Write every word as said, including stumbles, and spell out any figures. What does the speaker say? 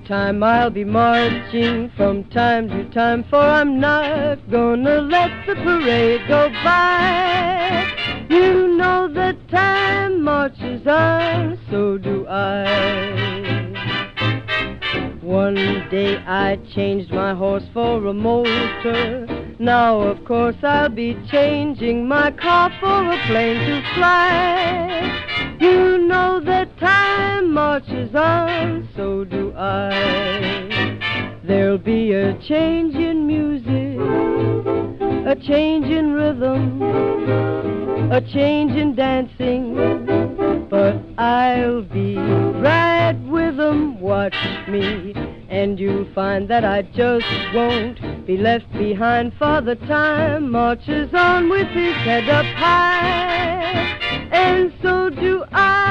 time I'll be marching from time to time, for I'm not gonna let the parade go by. You know that time marches on, so do I. One day I changed my horse for a motor. Now, of course, I'll be changing my car for a plane to fly. You know that time marches on, so do I. There'll be a change in music, a change in rhythm, a change in dancing, but I'll be right with 'em. Watch me, and you'll find that I just won't be left behind, for the time marches on with his head up high, and so do I.